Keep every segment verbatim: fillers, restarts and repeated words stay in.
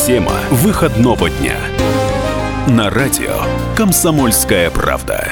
Тема выходного дня. На радио «Комсомольская правда».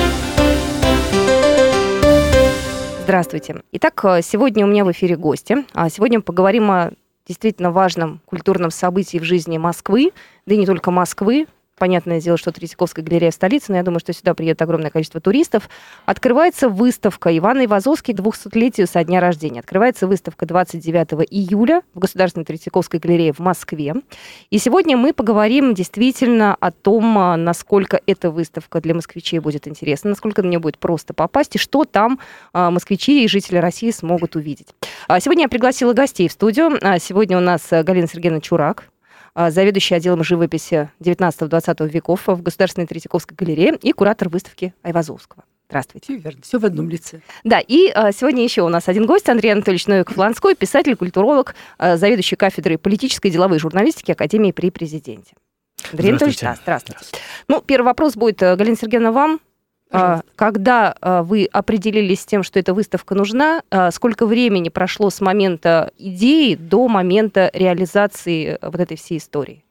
Здравствуйте. Итак, сегодня у меня в эфире гости. Сегодня мы поговорим о действительно важном культурном событии в жизни Москвы, да и не только Москвы. Понятное дело, что Третьяковская галерея в столице, но я думаю, что сюда приедет огромное количество туристов. Открывается выставка Ивана Айвазовский к двухсотлетию со дня рождения. Открывается выставка двадцать девятого июля в Государственной Третьяковской галерее в Москве. И сегодня мы поговорим действительно о том, насколько эта выставка для москвичей будет интересна, насколько на нее будет просто попасть, и что там москвичи и жители России смогут увидеть. Сегодня я пригласила гостей в студию. Сегодня у нас Галина Сергеевна Чурак, заведующий отделом живописи девятнадцатого-двадцатого веков в Государственной Третьяковской галерее и куратор выставки Айвазовского. Здравствуйте. Все верно, все в одном лице. Да, и а, сегодня еще у нас один гость, Андрей Анатольевич Новиков-Ланской, писатель, культуролог, а, заведующий кафедрой политической и деловой журналистики Академии при Президенте. Андрей Анатольевич, да, здравствуйте. Ну, первый вопрос будет, Галина Сергеевна, вам. А, когда а, вы определились с тем, что эта выставка нужна, а, сколько времени прошло с момента идеи до момента реализации вот этой всей истории?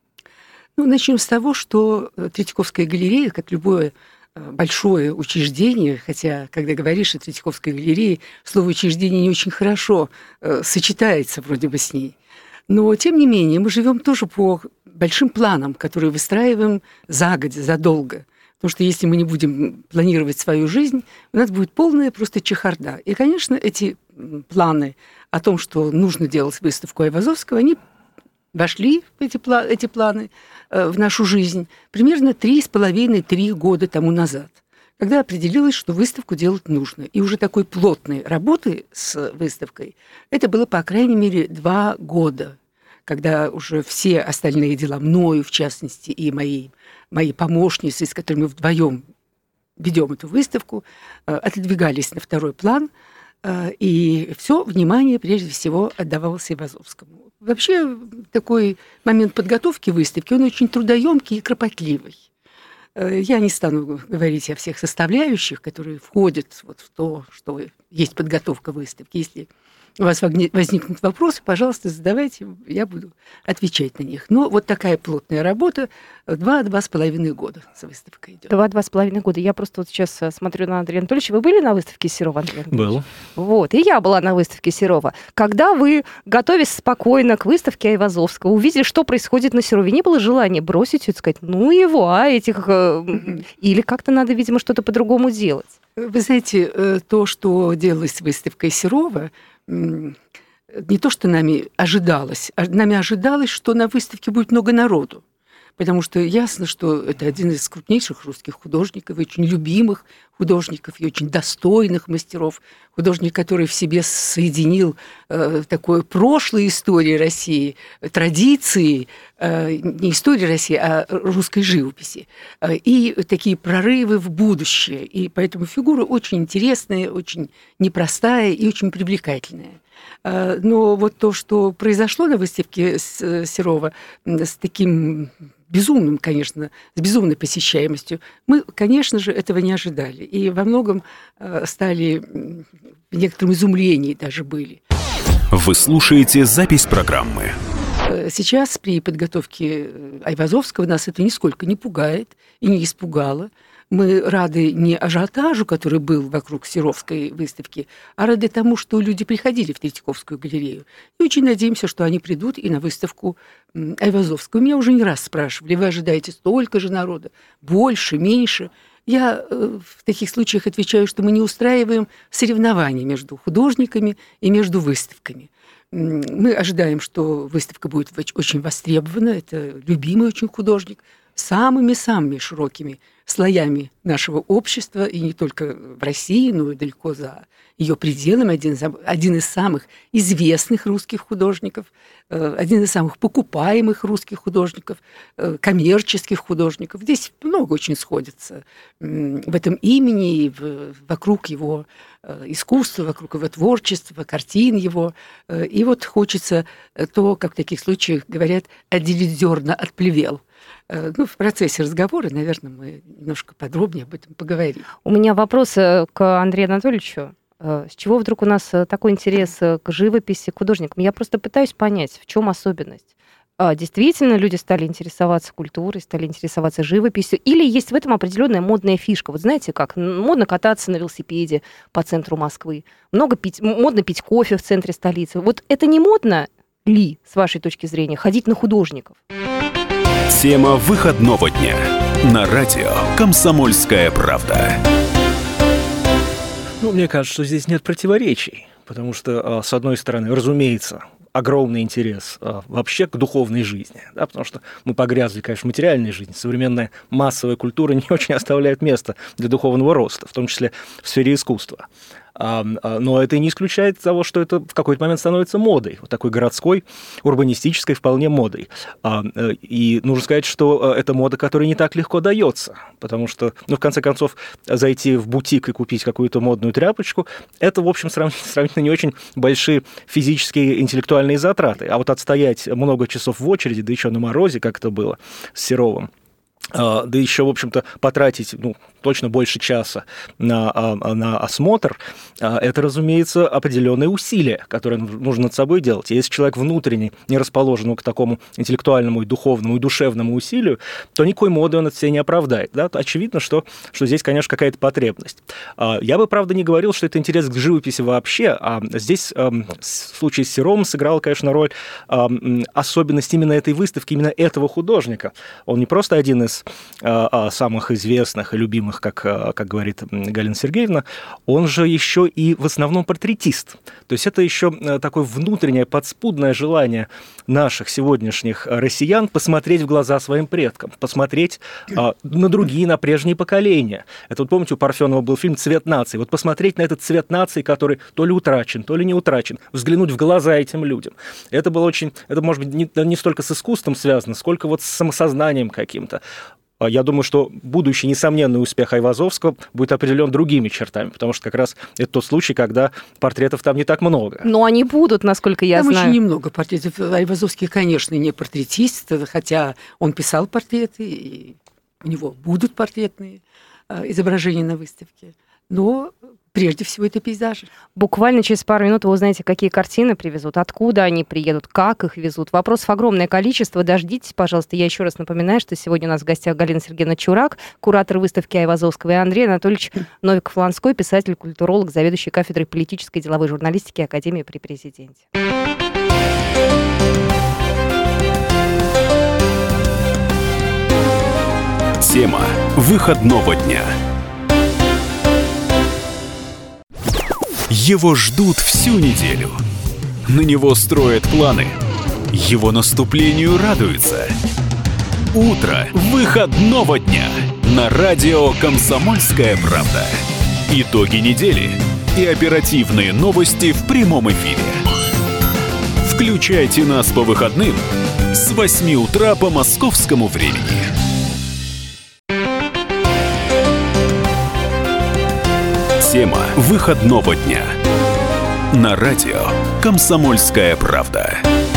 Ну, начнем с того, что Третьяковская галерея, как любое большое учреждение, хотя, когда говоришь о Третьяковской галерее, слово «учреждение» не очень хорошо э, сочетается вроде бы с ней. Но, тем не менее, мы живем тоже по большим планам, которые выстраиваем загодя, задолго. Потому что если мы не будем планировать свою жизнь, у нас будет полная просто чехарда. И, конечно, эти планы о том, что нужно делать выставку Айвазовского, они вошли, эти, пла- эти планы, э, в нашу жизнь примерно три с половиной-три года тому назад, когда определилось, что выставку делать нужно. И уже такой плотной работы с выставкой это было, по крайней мере, два года, когда уже все остальные дела, мною, в частности, и моей, моей помощницей, с которой мы вдвоем ведем эту выставку, отодвигались на второй план, и все внимание, прежде всего, отдавалось Айвазовскому. Вообще, такой момент подготовки выставки, он очень трудоемкий и кропотливый. Я не стану говорить о всех составляющих, которые входят вот в то, что есть подготовка выставки. Если у вас возникнут вопросы, пожалуйста, задавайте, я буду отвечать на них. Но вот такая плотная работа, два-два с половиной года с выставкой идет. Два-два с половиной года. Я просто вот сейчас смотрю на Андрея Анатольевича. Вы были на выставке Серова, Андрей Анатольевич? Был. Вот, и я была на выставке Серова. Когда вы, готовясь спокойно к выставке Айвазовского, увидели, что происходит на Серове, не было желания бросить и сказать, ну его, а этих... Или как-то надо, видимо, что-то по-другому делать? Вы знаете, то, что делалось с выставкой Серова, не то, что нами ожидалось, а нами ожидалось, что на выставке будет много народу. Потому что ясно, что это один из крупнейших русских художников, очень любимых художников и очень достойных мастеров. Художник, который в себе соединил э, такое прошлое истории России, традиции, э, не истории России, а русской живописи. Э, и такие прорывы в будущее. И поэтому фигура очень интересная, очень непростая и очень привлекательная. Э, но вот то, что произошло на выставке Серова с таким... безумным, конечно, с безумной посещаемостью, мы, конечно же, этого не ожидали. И во многом э, стали, в некотором изумлении даже были. Вы слушаете запись программы. Сейчас при подготовке Айвазовского нас это нисколько не пугает и не испугало. Мы рады не ажиотажу, который был вокруг Серовской выставки, а рады тому, что люди приходили в Третьяковскую галерею. И очень надеемся, что они придут и на выставку Айвазовского. Меня уже не раз спрашивали, вы ожидаете столько же народа, больше, меньше? Я в таких случаях отвечаю, что мы не устраиваем соревнования между художниками и между выставками. Мы ожидаем, что выставка будет очень востребована, это любимый очень художник, самыми-самыми широкими слоями нашего общества, и не только в России, но и далеко за ее пределами, один, один из самых известных русских художников, один из самых покупаемых русских художников, коммерческих художников. Здесь много очень сходится в этом имени, и вокруг его искусства, вокруг его творчества, картин его. И вот хочется то, как в таких случаях говорят, отделить зерна от плевел. Ну, в процессе разговора, наверное, мы немножко подробнее об этом поговорим. У меня вопрос к Андрею Анатольевичу. С чего вдруг у нас такой интерес к живописи, к художникам? Я просто пытаюсь понять, в чем особенность. действительно люди стали интересоваться культурой, стали интересоваться живописью, или есть в этом определенная модная фишка. Вот знаете как, модно кататься на велосипеде по центру Москвы, много пить, модно пить кофе в центре столицы. Вот это не модно ли, с вашей точки зрения, ходить на художников? Тема выходного дня на радио «Комсомольская правда». Ну, мне кажется, что здесь нет противоречий, потому что, с одной стороны, разумеется, огромный интерес а, вообще к духовной жизни, да, потому что мы погрязли, конечно, в материальной жизни. Современная массовая культура не очень оставляет места для духовного роста, в том числе в сфере искусства. А, а, но это не исключает того, что это в какой-то момент становится модой, вот такой городской, урбанистической вполне модой. А, и нужно сказать, что это мода, которая не так легко дается, потому что, ну, в конце концов, зайти в бутик и купить какую-то модную тряпочку, это, в общем, сравнительно не очень большие физические, интеллектуальные затраты. А вот отстоять много часов в очереди, да еще на морозе, как это было с Серовым, да еще, в общем-то, потратить, ну, точно больше часа на, на осмотр, это, разумеется, определенные усилия, которые нужно над собой делать. И если человек внутренне не расположен к такому интеллектуальному, и духовному, и душевному усилию, то никакой моды он от себя не оправдает. Да? Очевидно, что, что здесь, конечно, какая-то потребность. Я бы, правда, не говорил, что это интерес к живописи вообще, а здесь в случае с Серовым сыграла, конечно, роль особенность именно этой выставки, именно этого художника. Он не просто один из самых известных и любимых, как, как говорит Галина Сергеевна, он же еще и в основном портретист. То есть это еще такое внутреннее подспудное желание наших сегодняшних россиян посмотреть в глаза своим предкам, посмотреть а, на другие, на прежние поколения. Это вот помните, у Парфенова был фильм «Цвет нации». Вот посмотреть на этот цвет нации, который то ли утрачен, то ли не утрачен, взглянуть в глаза этим людям. Это было очень, это, может быть, не, не столько с искусством связано, сколько вот с самосознанием каким-то. Я думаю, что будущий несомненный успех Айвазовского будет определен другими чертами, потому что как раз это тот случай, когда портретов там не так много. Но они будут, насколько я там знаю. Там очень немного портретов. Айвазовский, конечно, не портретист, хотя он писал портреты, и у него будут портретные изображения на выставке. Но прежде всего это пейзажи. Буквально через пару минут вы узнаете, какие картины привезут, откуда они приедут, как их везут. Вопросов огромное количество. Дождитесь, пожалуйста. Я еще раз напоминаю, что сегодня у нас в гостях Галина Сергеевна Чурак, куратор выставки Айвазовского, и Андрей Анатольевич Новиков-Ланской, писатель, культуролог, заведующий кафедрой политической и деловой журналистики Академии при Президенте. Тема выходного дня. Его ждут всю неделю. На него строят планы. Его наступлению радуются. Утро выходного дня на радио «Комсомольская правда». Итоги недели и оперативные новости в прямом эфире. Включайте нас по выходным с восьми утра по московскому времени. Тема выходного дня на радио «Комсомольская правда».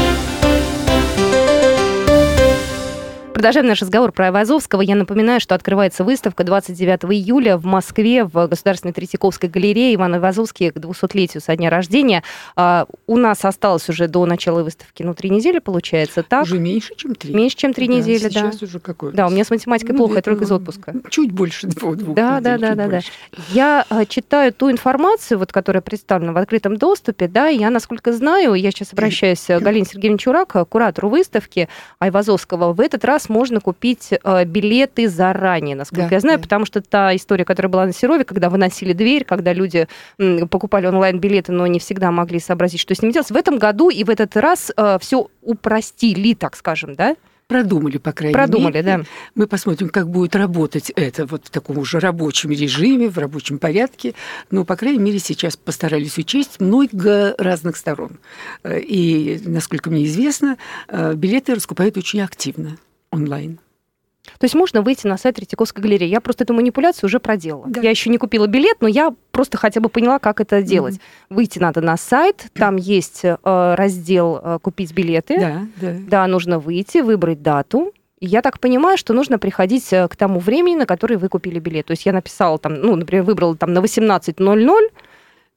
Продолжаем наш разговор про Айвазовского. Я напоминаю, что открывается выставка двадцать девятого июля в Москве в Государственной Третьяковской галерее. Иван Айвазовский к двухсотлетию со дня рождения. А, у нас осталось уже до начала выставки, ну, три недели, получается, так? Уже меньше, чем три. Меньше, чем три да, недели, сейчас да. уже какое? Да, у меня с математикой ну, плохо, я только из отпуска. Чуть больше двух, двух да, недель. Да, да, да, да. Я а, читаю ту информацию, вот, которая представлена в открытом доступе, да, и я, насколько знаю, я сейчас обращаюсь к Галине Сергеевне Чурак, куратору выставки Айвазовского. В этот раз можно купить билеты заранее, насколько да, я знаю, да. Потому что та история, которая была на Серове, когда выносили дверь, когда люди покупали онлайн-билеты, но не всегда могли сообразить, что с ними делать. В этом году и в этот раз э, все упростили, так скажем, да? Продумали, по крайней Продумали, мере. да. Мы посмотрим, как будет работать это вот в таком уже рабочем режиме, в рабочем порядке. Но, по крайней мере, сейчас постарались учесть много разных сторон. И, насколько мне известно, билеты раскупают очень активно онлайн. То есть можно выйти на сайт Третьяковской галереи. Я просто эту манипуляцию уже проделала. Да. Я еще не купила билет, но я просто хотя бы поняла, как это делать. Mm-hmm. Выйти надо на сайт, там есть э, раздел э, «Купить билеты». Да, да. Да, нужно выйти, выбрать дату. И я так понимаю, что нужно приходить к тому времени, на которое вы купили билет. То есть я написала там, ну, например, выбрала там на восемнадцать ноль ноль,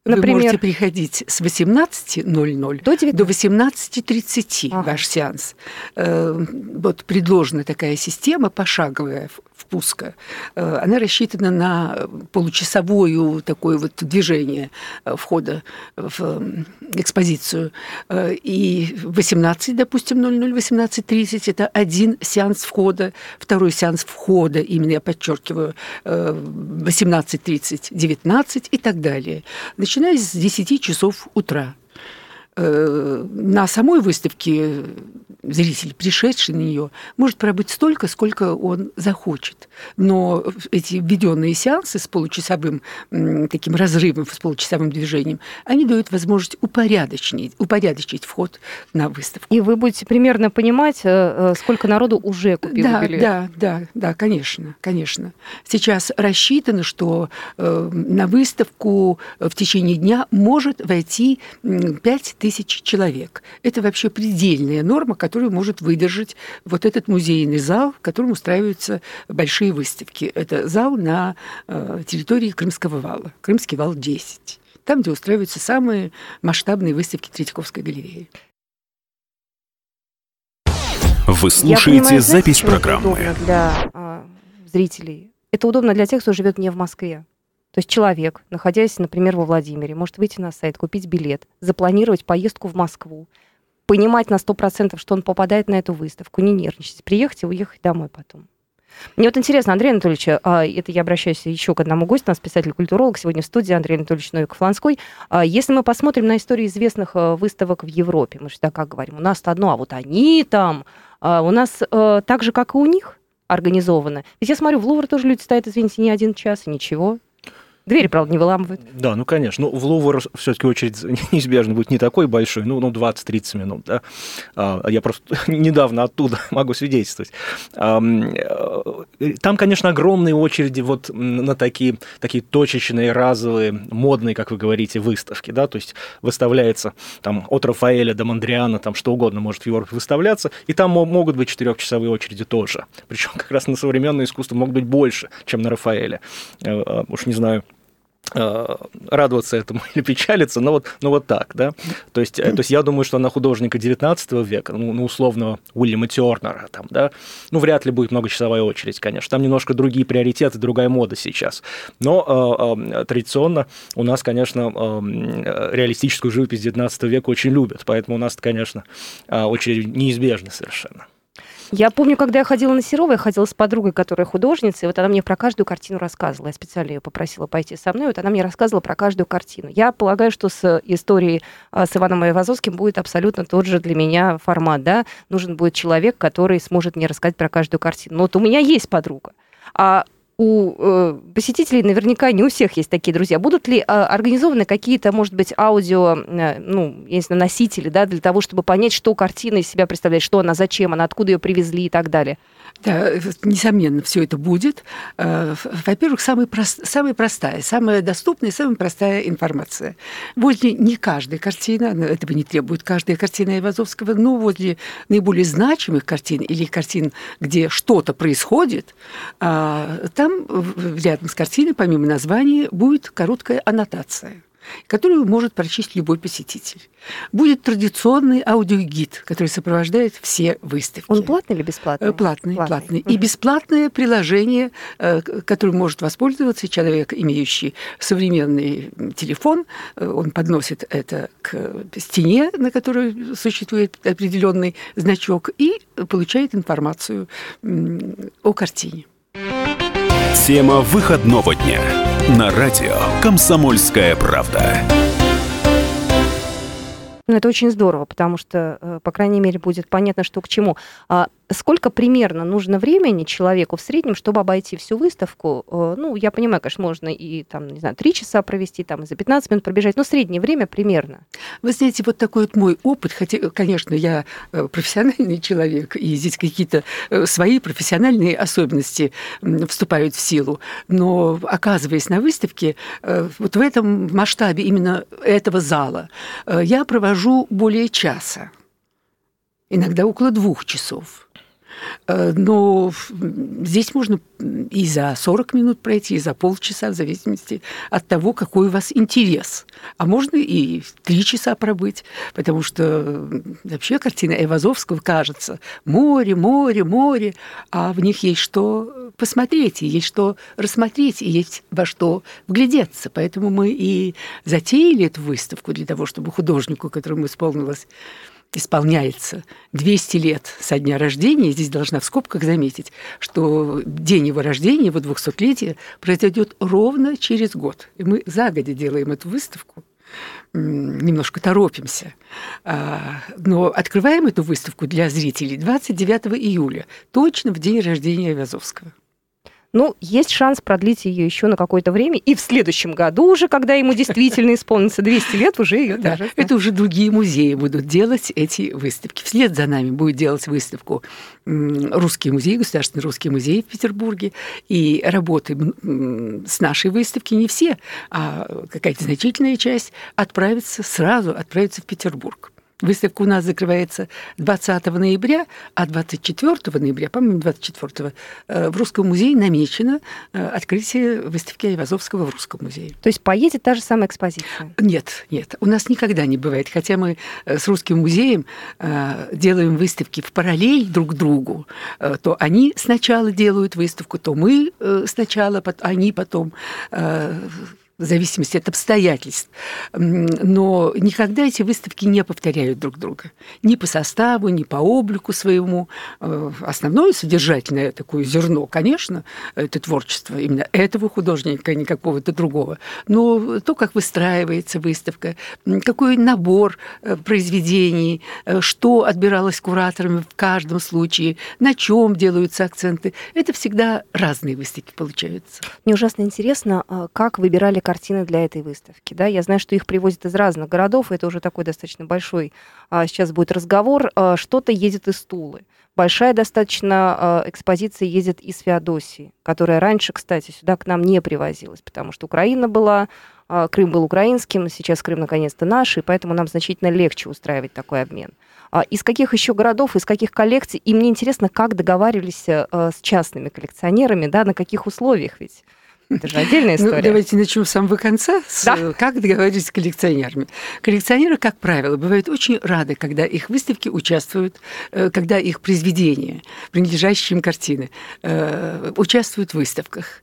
Например? Вы можете приходить с восемнадцати ноль-ноль до, до восемнадцати тридцати, ага. ваш сеанс. Вот предложена такая система пошаговая впуска. Она рассчитана на получасовое такое вот движение входа в экспозицию. И восемнадцать, допустим, ноль-ноль, восемнадцать тридцать – это один сеанс входа, второй сеанс входа, именно я подчеркиваю, восемнадцать тридцать, девятнадцать и так далее. Начиная с десяти часов утра. На самой выставке зритель, пришедший на нее, может пробыть столько, сколько он захочет. Но эти введенные сеансы с получасовым таким разрывом, с получасовым движением, они дают возможность упорядочить, упорядочить вход на выставку. И вы будете примерно понимать, сколько народу уже купило да, билет? Да, да, да, конечно, конечно. Сейчас рассчитано, что на выставку в течение дня может войти пять тысяч человек. Это вообще предельная норма, которую может выдержать вот этот музейный зал, в котором устраиваются большие выставки. Это зал на территории Крымского вала, Крымский вал десять. Там, где устраиваются самые масштабные выставки Третьяковской галереи. Вы слушаете Я понимаю, запись знаете, программы. Это удобно для э, зрителей. Это удобно для тех, кто живет не в Москве. То есть человек, находясь, например, во Владимире, может выйти на сайт, купить билет, запланировать поездку в Москву, понимать на сто процентов, что он попадает на эту выставку, не нервничать, приехать и уехать домой потом. Мне вот интересно, Андрей Анатольевич, это я обращаюсь еще к одному гостю, у нас писатель-культуролог сегодня в студии, Андрей Анатольевич Новиков-Ланской. Если мы посмотрим на историю известных выставок в Европе, мы всегда как говорим, у нас-то одно, а вот они там, у нас так же, как и у них организовано. Ведь я смотрю, в Лувр тоже люди стоят, извините, не один час, и ничего. Двери, правда, не выламывают. Да, ну, конечно. Ну, в Лувр все-таки очередь неизбежно будет не такой большой, ну, ну двадцать-тридцать минут, да. Я просто недавно оттуда могу свидетельствовать. Там, конечно, огромные очереди вот на такие, такие точечные, разовые, модные, как вы говорите, выставки, да, то есть выставляется там от Рафаэля до Мондриана, там что угодно может в Европе выставляться, и там могут быть четырехчасовые очереди тоже. Причем как раз на современное искусство могут быть больше, чем на Рафаэля. Уж не знаю, радоваться этому или печалиться, но вот, но вот так, да. То есть, то есть я думаю, что на художника девятнадцатого века, ну, ну условного Уильяма Тернера, там, да, ну, вряд ли будет многочасовая очередь, конечно. Там немножко другие приоритеты, другая мода сейчас. Но э, э, традиционно у нас, конечно, э, реалистическую живопись девятнадцатого века очень любят, поэтому у нас, конечно, очередь неизбежна совершенно. Я помню, когда я ходила на Серова, я ходила с подругой, которая художница, и вот она мне про каждую картину рассказывала. Я специально ее попросила пойти со мной, вот она мне рассказывала про каждую картину. Я полагаю, что с историей с Иваном Айвазовским будет абсолютно тот же для меня формат, да? Нужен будет человек, который сможет мне рассказать про каждую картину. Но вот у меня есть подруга, а у э, посетителей наверняка не у всех есть такие друзья. Будут ли э, организованы какие-то, может быть, аудио, э, ну, я не знаю, носители, да, для того, чтобы понять, что картина из себя представляет, что она, зачем она, откуда ее привезли и так далее? Да, несомненно, все это будет. Во-первых, самая, прост, самая простая, самая доступная, самая простая информация. Возле не каждой картины, этого не требует каждая картина Айвазовского, но возле наиболее значимых картин или картин, где что-то происходит, там рядом с картиной, помимо названия, будет короткая аннотация, которую может прочесть любой посетитель. Будет традиционный аудиогид, который сопровождает все выставки. Он платный или бесплатный? Платный, платный. платный. Uh-huh. И бесплатное приложение, которым может воспользоваться человек, имеющий современный телефон. Он подносит это к стене, на которой существует определенный значок, и получает информацию о картине. Тема выходного дня на радио «Комсомольская правда». Ну, это очень здорово, потому что, по крайней мере, будет понятно, что к чему. Сколько примерно нужно времени человеку в среднем, чтобы обойти всю выставку? Ну, я понимаю, конечно, можно и, там, не знаю, три часа провести, там, и за пятнадцать минут пробежать, но среднее время примерно. Вы знаете, вот такой вот мой опыт, хотя, конечно, я профессиональный человек, и здесь какие-то свои профессиональные особенности вступают в силу, но, оказываясь на выставке, вот в этом масштабе именно этого зала, я провожу более часа, иногда около двух часов. Но здесь можно и за сорок минут пройти, и за полчаса, в зависимости от того, какой у вас интерес. А можно и три часа пробыть, потому что вообще картины Айвазовского, кажется, море, море, море, а в них есть что посмотреть, и есть что рассмотреть, и есть во что вглядеться. Поэтому мы и затеяли эту выставку для того, чтобы художнику, которому исполнилось исполняется двести лет со дня рождения, здесь должна в скобках заметить, что день его рождения, его двухсотлетия, произойдет ровно через год. И мы загодя делаем эту выставку, немножко торопимся. Но открываем эту выставку для зрителей двадцать девятого июля, точно в день рождения Айвазовского. Ну, есть шанс продлить ее еще на какое-то время, и в следующем году уже, когда ему действительно исполнится двести лет, уже ее да, даже... Это уже другие музеи будут делать эти выставки. Вслед за нами будет делать выставку Русский музей, Государственный русский музей в Петербурге, и работы с нашей выставки не все, а какая-то значительная часть отправится сразу, отправится в Петербург. Выставка у нас закрывается двадцатого ноября, а двадцать четвёртого ноября, по-моему, двадцать четвёртого, в Русском музее намечено открытие выставки Айвазовского в Русском музее. То есть поедет та же самая экспозиция? Нет, нет, у нас никогда не бывает. Хотя мы с Русским музеем делаем выставки в параллель друг другу, то они сначала делают выставку, то мы сначала, они потом... в зависимости от обстоятельств. Но никогда эти выставки не повторяют друг друга. Ни по составу, ни по облику своему. Основное содержательное такое зерно, конечно, это творчество именно этого художника, не какого-то другого. Но то, как выстраивается выставка, какой набор произведений, что отбиралось кураторами в каждом случае, на чем делаются акценты, это всегда разные выставки получаются. Мне ужасно интересно, как выбирали картины для этой выставки. Да? Я знаю, что их привозят из разных городов, и это уже такой достаточно большой а, сейчас будет разговор. А, что-то едет из Тулы. Большая достаточно а, экспозиция ездит из Феодосии, которая раньше, кстати, сюда к нам не привозилась, потому что Украина была, а, Крым был украинским, сейчас Крым наконец-то наш, и поэтому нам значительно легче устраивать такой обмен. А, из каких еще городов, из каких коллекций? И мне интересно, как договаривались а, с частными коллекционерами, да, на каких условиях ведь? Это же отдельная история. Ну, давайте начнем с самого конца. С, да? Как договорились с коллекционерами. Коллекционеры, как правило, бывают очень рады, когда их выставки участвуют, когда их произведения, принадлежащие им картины, участвуют в выставках.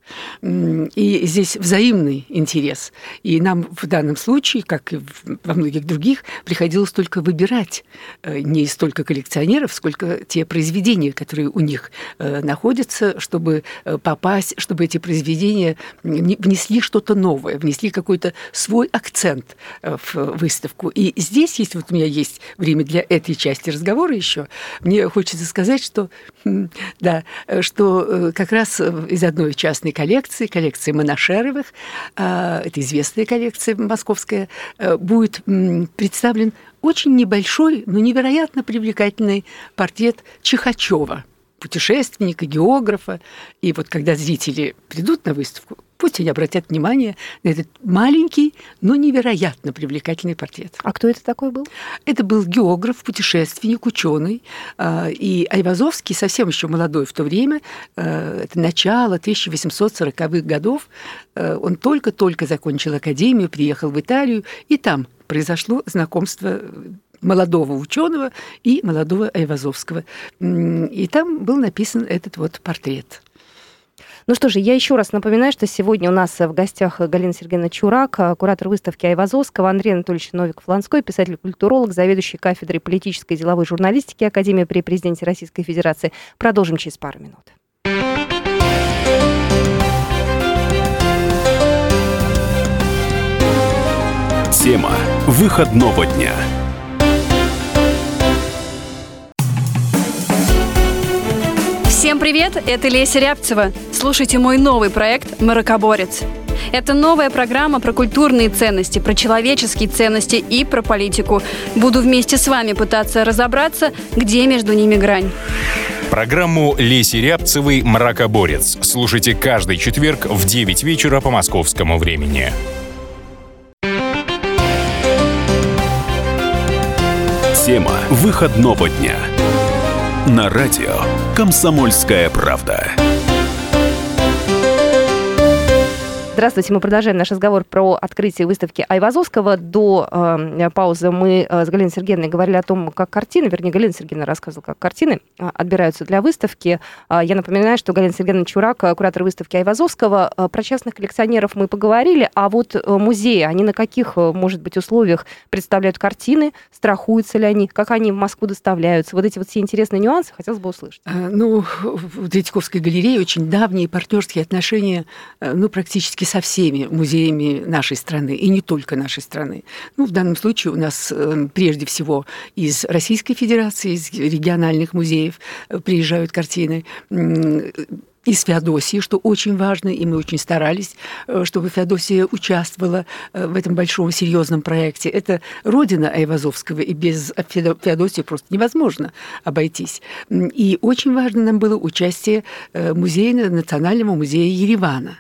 И здесь взаимный интерес. И нам в данном случае, как и во многих других, приходилось только выбирать не столько коллекционеров, сколько те произведения, которые у них находятся, чтобы попасть, чтобы эти произведения внесли что-то новое, внесли какой-то свой акцент в выставку. И здесь, если вот у меня есть время для этой части разговора еще, мне хочется сказать, что, да, что как раз из одной частной коллекции, коллекции Монашеровых, это известная коллекция московская, будет представлен очень небольшой, но невероятно привлекательный портрет Чихачева, путешественника, географа. И вот когда зрители придут на выставку, пусть они обратят внимание на этот маленький, но невероятно привлекательный портрет. А кто это такой был? Это был географ, путешественник, ученый. И Айвазовский, совсем еще молодой в то время, это начало тысяча восемьсот сороковых годов, он только-только закончил академию, приехал в Италию, и там произошло знакомство молодого ученого и молодого Айвазовского. И там был написан этот вот портрет. Ну что же, я еще раз напоминаю, что сегодня у нас в гостях Галина Сергеевна Чурак, куратор выставки Айвазовского, Андрей Анатольевич Новиков-Ланской, писатель-культуролог, заведующий кафедрой политической и деловой журналистики Академии при президенте Российской Федерации. Продолжим через пару минут. Тема выходного дня. Всем привет, это Леся Рябцева. Слушайте мой новый проект «Мракоборец». Это новая программа про культурные ценности, про человеческие ценности и про политику. Буду вместе с вами пытаться разобраться, где между ними грань. Программу Леси Рябцевой «Мракоборец» слушайте каждый четверг в девять вечера по московскому времени. Тема выходного дня. на радио «Комсомольская правда». Здравствуйте, мы продолжаем наш разговор про открытие выставки Айвазовского. До э, паузы мы э, с Галиной Сергеевной говорили о том, как картины, вернее, Галина Сергеевна рассказывала, как картины э, отбираются для выставки. Э, я напоминаю, что Галина Сергеевна Чурак, куратор выставки Айвазовского. Э, про частных коллекционеров мы поговорили, а вот э, музеи, они на каких, э, может быть, условиях представляют картины, страхуются ли они, как они в Москву доставляются? Вот эти вот все интересные нюансы хотелось бы услышать. А, ну, в Третьяковской галерее очень давние партнерские отношения, ну, практически со всеми музеями нашей страны, и не только нашей страны. Ну, в данном случае у нас прежде всего из Российской Федерации, из региональных музеев приезжают картины, из Феодосии, что очень важно, и мы очень старались, чтобы Феодосия участвовала в этом большом серьезном проекте. Это родина Айвазовского, и без Феодосии просто невозможно обойтись. И очень важно нам было участие музея, Национального музея Еревана.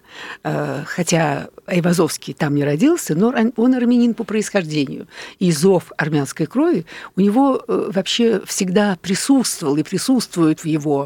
Хотя Айвазовский там не родился, но он армянин по происхождению. И зов армянской крови у него вообще всегда присутствовал и присутствует в его,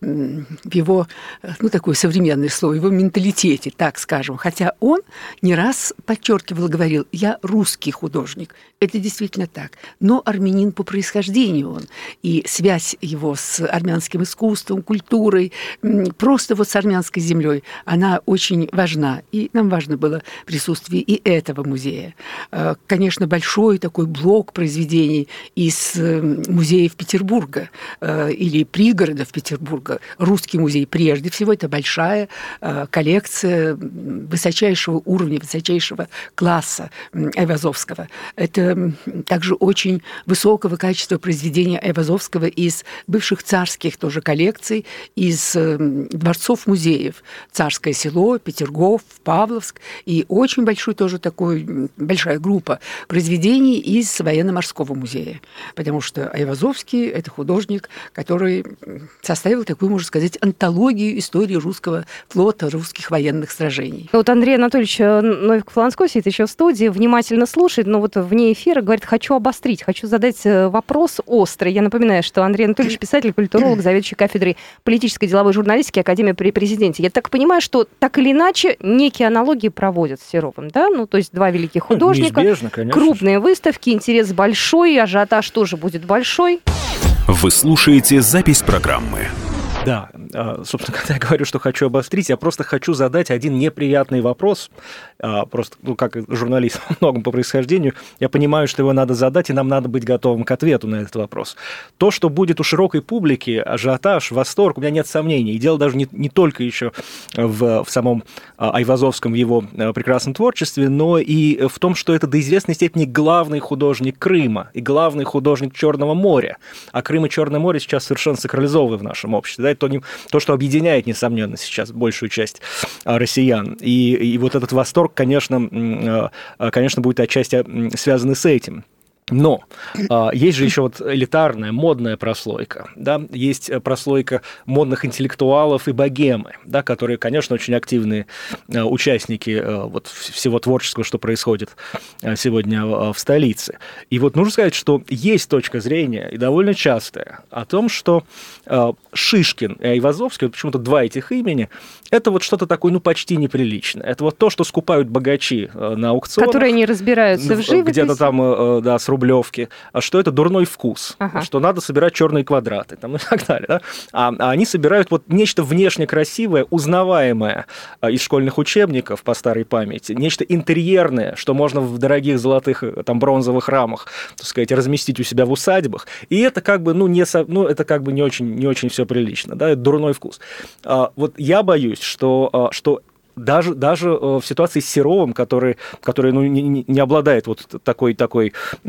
в его ну, такое современное слово, его менталитете, так скажем. Хотя он не раз подчеркивал и говорил: я русский художник. Это действительно так. Но армянин по происхождению он. И связь его с армянским искусством, культурой, просто вот с армянской землей, она очень важна. И нам важно было присутствие и этого музея. Конечно, большой такой блок произведений из музеев Петербурга или пригородов Петербурга. Русский музей прежде всего, это большая коллекция высочайшего уровня, высочайшего класса Айвазовского. Это также очень высокого качества произведения Айвазовского из бывших царских тоже коллекций, из дворцов музеев. Царское село, Петергоф, Павловск. И очень большой тоже такой, большая группа произведений из военно-морского музея. Потому что Айвазовский – это художник, который составил такую, можно сказать, антологию истории русского флота, русских военных сражений. Вот Андрей Анатольевич Новиков-Ланской сидит еще в студии, внимательно слушает, но вот вне эфира говорит: хочу обострить, хочу задать вопрос острый. Я напоминаю, что Андрей Анатольевич писатель, культуролог, заведующий кафедрой политической и деловой журналистики Академии при президенте. Я так понимаю, что так или иначе некие аналогии проводят с Серовым, да? Ну, то есть два великих художника, крупные выставки, интерес большой, ажиотаж тоже будет большой. Вы слушаете запись программы. Да, собственно, когда я говорю, что хочу обострить, я просто хочу задать один неприятный вопрос. Просто, ну, как журналист во многом по происхождению, я понимаю, что его надо задать, и нам надо быть готовым к ответу на этот вопрос. То, что будет у широкой публики, ажиотаж, восторг, у меня нет сомнений. И дело даже не, не только еще в, в самом Айвазовском, в его прекрасном творчестве, но и в том, что это до известной степени главный художник Крыма и главный художник Черного моря. А Крым и Черное море сейчас совершенно сакрализованы в нашем обществе. Да? То, то, что объединяет, несомненно, сейчас большую часть россиян. И, и вот этот восторг, конечно, конечно, будет отчасти связан с этим. Но а, есть же еще вот элитарная, модная прослойка, да, есть прослойка модных интеллектуалов и богемы, да, которые, конечно, очень активные а, участники а, вот, всего творческого, что происходит а, сегодня а, в столице. И вот нужно сказать, что есть точка зрения, и довольно частая, о том, что а, Шишкин и Айвазовский, вот почему-то два этих имени, это вот что-то такое, ну, почти неприличное. Это вот то, что скупают богачи а, на аукционах. Которые не разбираются в живописи. Где-то там, а, да, с Рублевки, что это дурной вкус, ага. что надо собирать черные квадраты там, и так далее. Да? А, а они собирают вот нечто внешне красивое, узнаваемое из школьных учебников по старой памяти, нечто интерьерное, что можно в дорогих золотых там, бронзовых рамах, так сказать, разместить у себя в усадьбах. И это как бы, ну, не, ну, это как бы не очень, не очень все прилично. Да? Это дурной вкус. А, вот я боюсь, что, что Даже, даже в ситуации с Серовым, который, который ну, не, не обладает вот такой, такой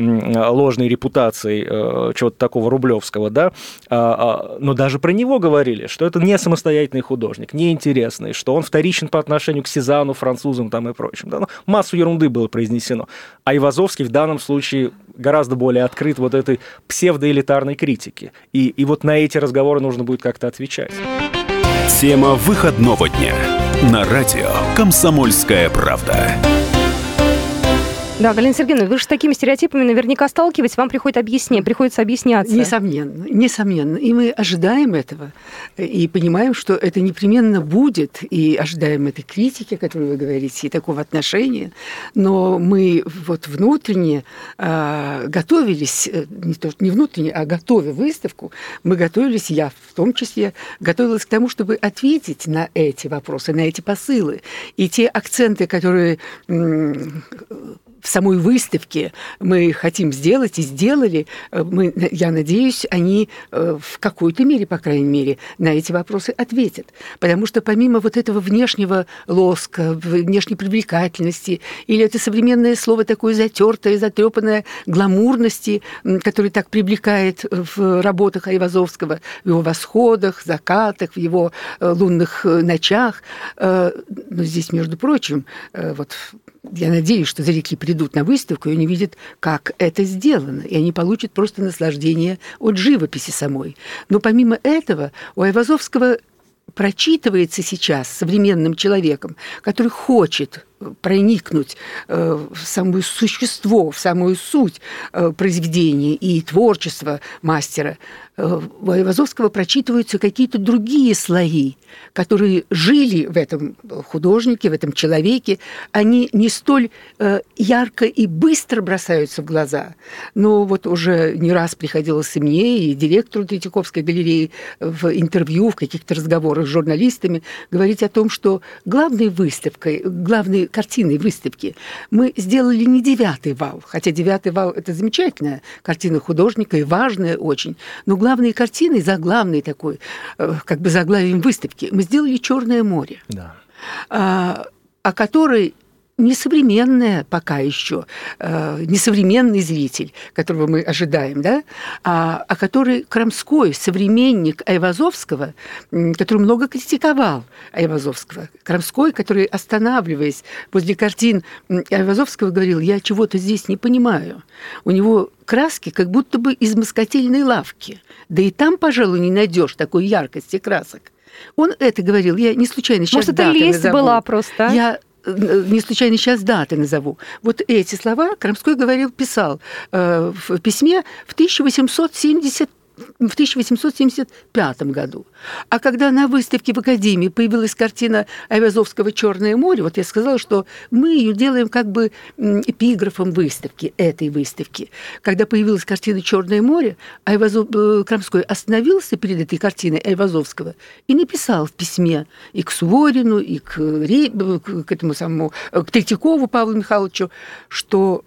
ложной репутацией чего-то такого рублевского, да, но даже про него говорили, что это не самостоятельный художник, неинтересный, что он вторичен по отношению к Сезанну, французам там и прочим. Да? Ну, массу ерунды было произнесено. А Айвазовский в данном случае гораздо более открыт вот этой псевдоэлитарной критике. И, и вот на эти разговоры нужно будет как-то отвечать. Тема выходного дня на радио «Комсомольская правда». Да, Галина Сергеевна, вы же с такими стереотипами наверняка сталкиваетесь, вам приходится объяснять, приходится объясняться. Несомненно, несомненно. И мы ожидаем этого, и понимаем, что это непременно будет, и ожидаем этой критики, о которой вы говорите, и такого отношения. Но мы вот внутренне э, готовились, не, то, не внутренне, а готовя выставку, мы готовились, я в том числе, готовилась к тому, чтобы ответить на эти вопросы, на эти посылы. И те акценты, которые м- в самой выставке мы хотим сделать и сделали, мы, я надеюсь, они в какой-то мере, по крайней мере, на эти вопросы ответят. Потому что помимо вот этого внешнего лоска, внешней привлекательности, или это современное слово такое затертое, затрепанное, гламурности, которое так привлекает в работах Айвазовского, в его восходах, закатах, в его лунных ночах. Но здесь, между прочим, вот я надеюсь, что зрители придут на выставку, и они видят, как это сделано, и они получат просто наслаждение от живописи самой. Но помимо этого у Айвазовского прочитывается сейчас современным человеком, который хочет проникнуть в самое существо, в самую суть произведения и творчества мастера, у Айвазовского прочитываются какие-то другие слои, которые жили в этом художнике, в этом человеке. Они не столь ярко и быстро бросаются в глаза. Но вот уже не раз приходилось и мне, и директору Третьяковской галереи в интервью, в каких-то разговорах с журналистами говорить о том, что главной выставкой, главной картиной выставки мы сделали не «Девятый вал», хотя «Девятый вал» — это замечательная картина художника и важная очень, но главной картиной, заглавной такой, как бы заглавием выставки, мы сделали «Черное море», да. о которой несовременная пока еще, несовременный зритель, которого мы ожидаем, да, а, а который Крамской, современник Айвазовского, который много критиковал Айвазовского. Крамской, который, останавливаясь возле картин Айвазовского, говорил: я чего-то здесь не понимаю. У него краски как будто бы из москотельной лавки. Да и там, пожалуй, не найдешь такой яркости красок. Он это говорил. Я не случайно сейчас Может, это лесть назову. была просто? Я не случайно сейчас даты назову. Вот эти слова Крамской говорил, писал э, в письме в тысяча восемьсот семьдесят в тысяча восемьсот семьдесят пятом году. А когда на выставке в Академии появилась картина Айвазовского «Черное море», вот я сказала, что мы ее делаем как бы эпиграфом выставки, этой выставки. Когда появилась картина «Черное море», Айвазов... Крамской остановился перед этой картиной Айвазовского и написал в письме и к Суворину, и к, Ре... к этому самому, к Третьякову Павлу Михайловичу, что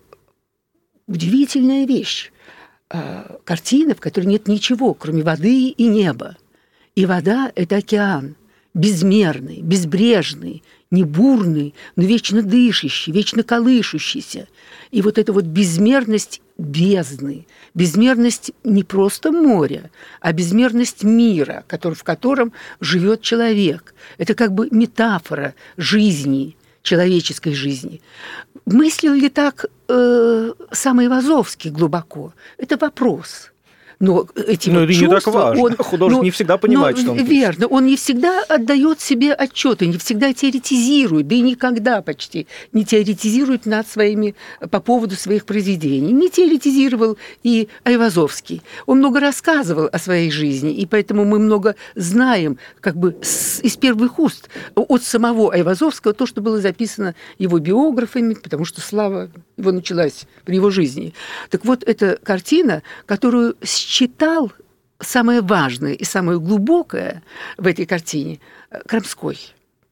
удивительная вещь. Картина, в которой нет ничего, кроме воды и неба. И вода – это океан, безмерный, безбрежный, не бурный, но вечно дышащий, вечно колышущийся. И вот эта вот безмерность бездны, безмерность не просто моря, а безмерность мира, который, в котором живет человек. Это как бы метафора жизни, человеческой жизни. Мыслил ли так э, сам Айвазовский глубоко? Это вопрос. Но эти но вот это чувства, не так важно. Он, Художник ну, не всегда понимает, ну, что он верно, пишет. он не всегда отдает себе отчеты, не всегда теоретизирует, да и никогда почти не теоретизирует над своими, по поводу своих произведений. Не теоретизировал и Айвазовский. Он много рассказывал о своей жизни, и поэтому мы много знаем как бы с, из первых уст от самого Айвазовского то, что было записано его биографами, потому что слава его началась при его жизни. Так вот, это картина, которую считал самое важное и самое глубокое в этой картине Крамской.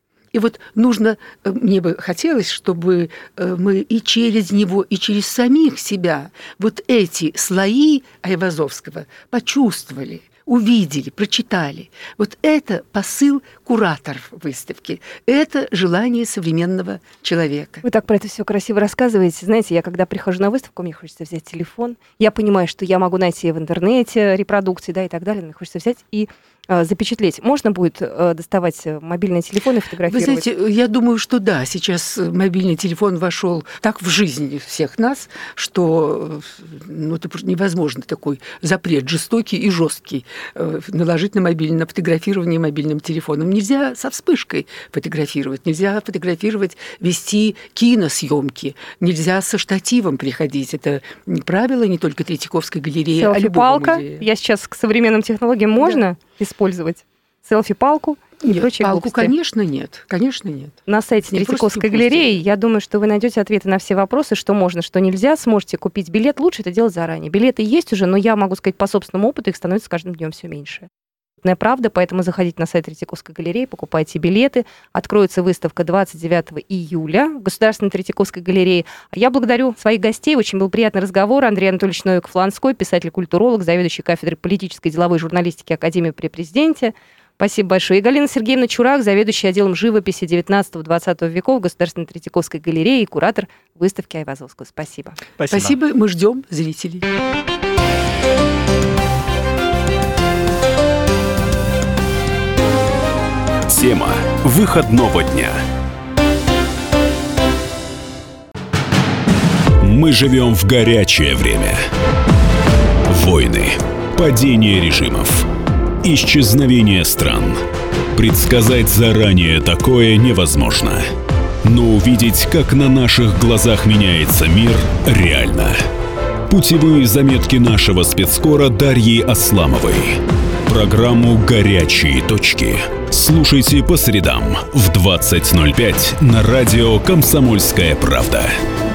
И вот нужно, мне бы хотелось, чтобы мы и через него, и через самих себя вот эти слои Айвазовского почувствовали, увидели, прочитали. Вот это посыл кураторов выставки. Это желание современного человека. Вы так про это все красиво рассказываете. Знаете, я когда прихожу на выставку, мне хочется взять телефон. Я понимаю, что я могу найти в интернете репродукции, да, и так далее. Мне хочется взять и э, запечатлеть. Можно будет э, доставать мобильный телефон и фотографировать? Вы знаете, я думаю, что да. Сейчас мобильный телефон вошел так в жизнь всех нас, что ну, это невозможно такой запрет жестокий и жесткий э, наложить на мобильный, на фотографирование мобильным телефоном. Нельзя со вспышкой фотографировать, нельзя фотографировать, вести киносъемки, нельзя со штативом приходить. Это правило не только Третьяковской галереи, а любого Селфи-палка. музея. Я сейчас к современным технологиям можно Да. использовать? Селфи-палку и Нет, прочие палку, глупости. конечно, нет. Конечно, нет. На сайте Не Третьяковской просто не галереи, пустят. я думаю, что вы найдете ответы на все вопросы, что можно, что нельзя. Сможете купить билет. Лучше это делать заранее. Билеты есть уже, но я могу сказать по собственному опыту, их становится с каждым днем все меньше. Это правда, поэтому заходите на сайт Третьяковской галереи, покупайте билеты. Откроется выставка двадцать девятого июля в Государственной Третьяковской галерее. Я благодарю своих гостей. Очень был приятный разговор. Андрей Анатольевич Новиков-Ланской, писатель-культуролог, заведующий кафедрой политической и деловой журналистики Академии при Президенте. Спасибо большое. И Галина Сергеевна Чурак, заведующая отделом живописи девятнадцатого-двадцатого веков Государственной Третьяковской галереи и куратор выставки Айвазовского. Спасибо. Спасибо. Спасибо, мы ждем зрителей. Тема выходного дня. Мы живем в горячее время. Войны, падение режимов, исчезновение стран. Предсказать заранее такое невозможно. Но увидеть, как на наших глазах меняется мир, реально. Путевые заметки нашего спецкора Дарьи Асламовой. Программу «Горячие точки» слушайте по средам в двадцать ноль пять на радио «Комсомольская правда».